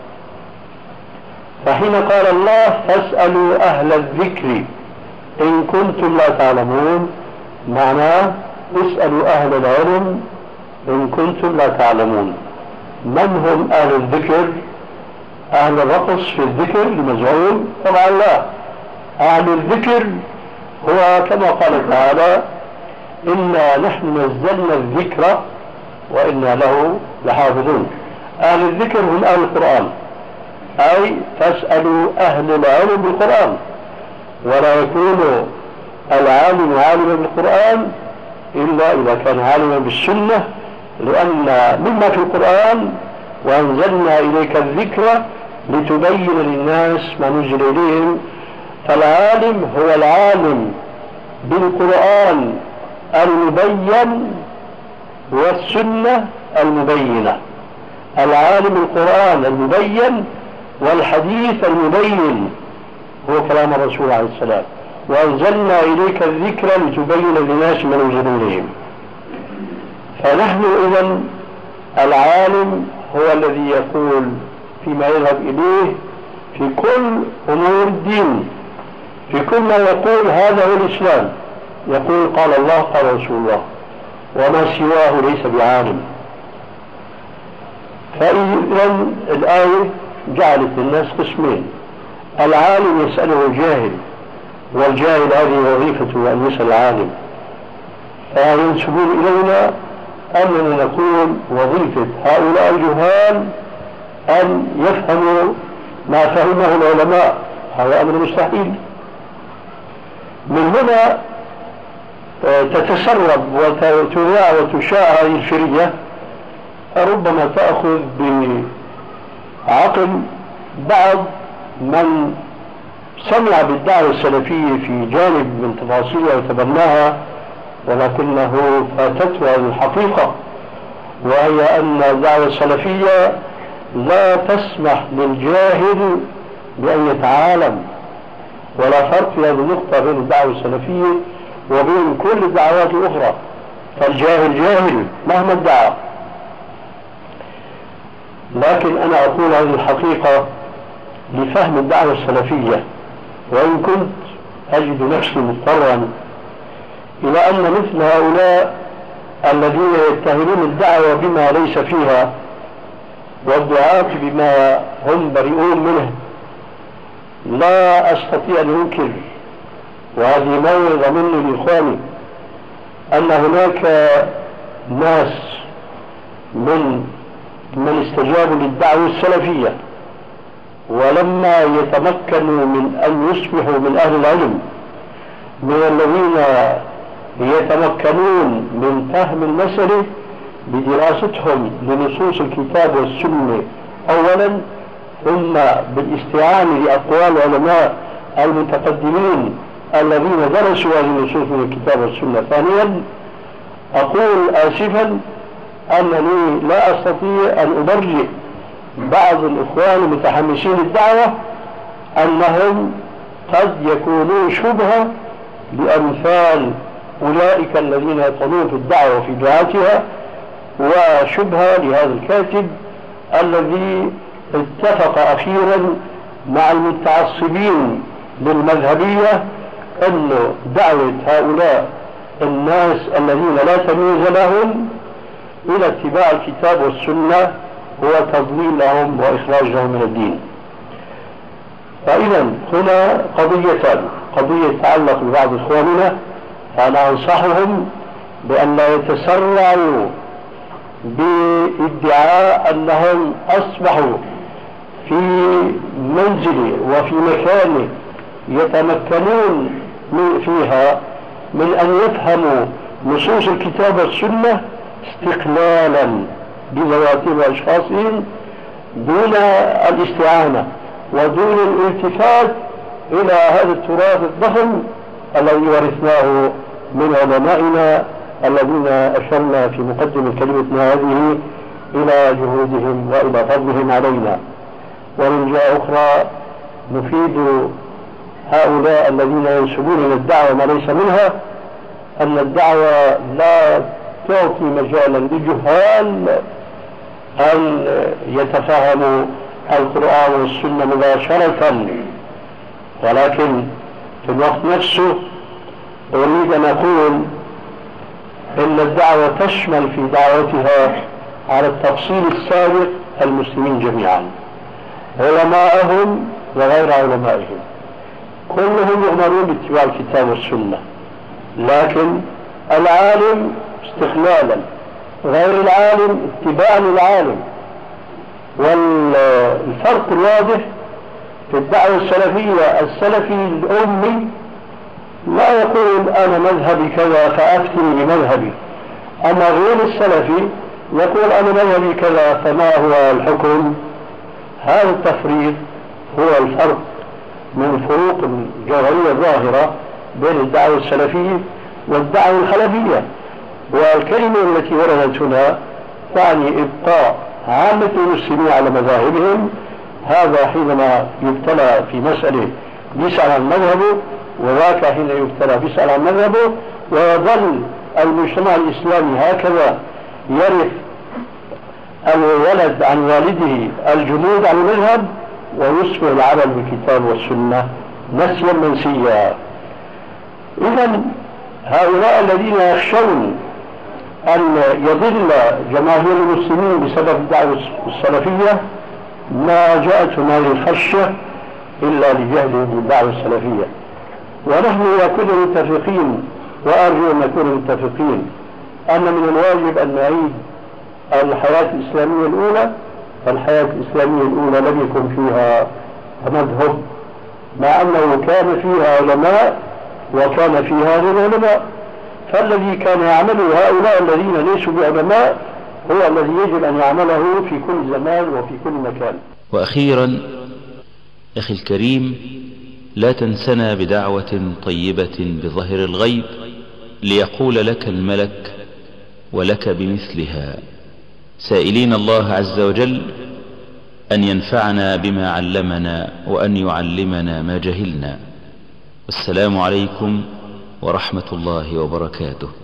فحين قال الله فاسألوا أهل الذكر إن كنتم لا تعلمون، معناه اسألوا أهل العلم إن كنتم لا تعلمون. من هم أهل الذكر؟ أهل الرقص في الذكر المزعوم؟ طبعا لا. أهل الذكر هو كما قال تعالى: إنا نحن نزلنا الذكر وإنا له لحافظون. أهل الذكر هم أهل القرآن، أي تسألوا أهل العلم بالقرآن، ولا يكون العالم عالما بالقرآن إلا إذا كان عالما بالسنة، لأن مما في القرآن وأنزلنا إليك الذكر لتبين للناس ما نزل إليهم. فالعالم هو العالم بالقرآن المبين والسنة المبينة، العالم القرآن المبين والحديث المبين هو كلام الرسول عليه السلام. وأنزلنا إليك الذكر لتبين للناس ما نزل إليهم. فنحن إذن العالم هو الذي يقول فيما يذهب إليه في كل أمور الدين، في كل ما يقول هذا هو الإسلام، يقول قال الله قال رسول الله، وما سواه ليس بعالم. فإذا الآية جعلت الناس قسمين: العالم يسأله الجاهل، والجاهل هذه وظيفته أن يسأل العالم. فينسبون إلينا أننا نقول وظيفة هؤلاء الجهال أن يفهموا ما فهمه العلماء، هذا أمر مستحيل. من هنا تتسرب وتذاع وتشاع هذه الفرية، ربما تأخذ بعقل بعض من سمع بالدعوة السلفية في جانب من تفاصيلها وتبناها، ولكنه فاتته الحقيقة، وهي أن الدعوة السلفية لا تسمح للجاهل بأن يتعالم، ولا فرق في هذه النقطة بين الدعوة السلفية وبين كل الدعوات الأخرى. فالجاهل جاهل مهما ادعى. لكن أنا أقول هذه الحقيقة لفهم الدعوة السلفية، وإن كنت أجد نفسي مضطرا إلى أن مثل هؤلاء الذين يتهمون الدعوة بما ليس فيها والدعاة بما هم بريئون منه لا أستطيع أن أنكر، وهذه موعظة مني لإخواني، أن هناك ناس من من استجابوا للدعوة السلفية ولما يتمكنوا من أن يصبحوا من أهل العلم، من الذين يتمكنون من فهم المسألة بدراستهم لنصوص الكتاب والسنة أولا، ثم بالاستعانة بأقوال علماء المتقدمين الذين درسوا هذه النصوص من الكتاب والسنة. ثانيا، أقول آسفا أنني لا أستطيع أن أبرئ بعض الإخوان المتحمسين الدعوة أنهم قد يكونوا شبهة لأمثال أولئك الذين يطلون في الدعوة وفي دعاتها، وشبهة لهذا الكاتب الذي اتفق أخيرا مع المتعصبين للمذهبية أن دعوة هؤلاء الناس الذين لا تمييز لهم إلى اتباع الكتاب والسنة هو تضليلهم وإخراجهم من الدين. فإذا هنا قضيتان: قضية تتعلق ببعض إخواننا، فأنا أنصحهم بأن لا يتسرعوا بادعاء أنهم أصبحوا في منزل وفي مكان يتمكنون فيها من أن يفهموا نصوص الكتاب والسنة استقلالا بذواتهم وأشخاصهم دون الاستعانة ودون الالتفات إلى هذا التراث الضخم الذي ورثناه من علمائنا الذين أشرنا في مقدمة كلمتنا هذه إلى جهودهم وإلى فضلهم علينا. ومن جهة أخرى نفيد هؤلاء الذين ينسبون إلى الدعوة ما ليس منها أن الدعوة لا تعطي مجالا للجهال أن يتفهموا القرآن والسنة مباشرة، ولكن في الوقت نفسه أريد أن أقول إن الدعوة تشمل في دعوتها على التفصيل السابق المسلمين جميعا، علماءهم وغير علمائهم كلهم يؤمنون باتباع الكتاب والسنة، لكن العالم استقلالا، غير العالم اتباعا للعالم. والفرق الواضح في الدعوة السلفية: السلفي الأمي لا يقول أنا مذهبي كذا فأفتني بمذهبي، أما غير السلفي يقول أنا مذهبي كذا فما هو الحكم. هذا التفريق هو الفرق من فروق جوهرية ظاهرة بين الدعوة السلفية والدعوة الخلفية. والكلمة التي وردت هنا تعني إبقاء عامة المسلمين على مذاهبهم، هذا حينما يبتلى في مسألة يسأل عن مذهبه، وذاك حين يبتلى يسأل عن مذهبه، ويظل المجتمع الإسلامي هكذا يرث الولد عن والده الجمود عن المذهب، ويصبح العمل بالكتاب والسنة نسيا منسيا. إذا هؤلاء الذين يخشون أن يضل جماهير المسلمين بسبب الدعوة السلفية ما جاءتهم هذه الخشية إلا لجهلهم بالدعوة السلفية. ونحن نكون متفقين، وأرجو أن نكون متفقين، أن من الواجب أن نعيد الحياة الإسلامية الأولى. فالحياة الإسلامية الأولى لم يكن فيها مذهب، مع أنه كان فيها علماء وكان فيها غير علماء، فالذي كان يعمله هؤلاء الذين ليسوا بعلماء هو الذي يجب أن يعمله في كل زمان وفي كل مكان. وأخيرا أخي الكريم، لا تنسنا بدعوة طيبة بظهر الغيب ليقول لك الملك ولك بمثلها، سائلين الله عز وجل أن ينفعنا بما علمنا وأن يعلمنا ما جهلنا. والسلام عليكم ورحمة الله وبركاته.